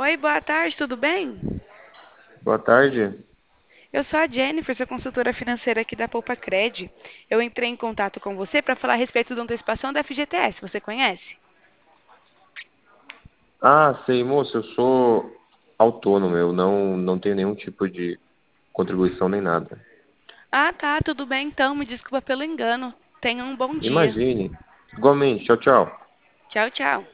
Oi, boa tarde, tudo bem? Boa tarde. Eu sou a Jennifer, sou consultora financeira aqui da Poupa Cred. Eu entrei em contato com você para falar a respeito da antecipação da FGTS, você conhece? Ah, sei, moço, eu sou autônomo, eu não tenho nenhum tipo de contribuição nem nada. Ah, tá, tudo bem então, me desculpa pelo engano. Tenha um bom dia. Imagine. Igualmente, tchau, tchau. Tchau, tchau.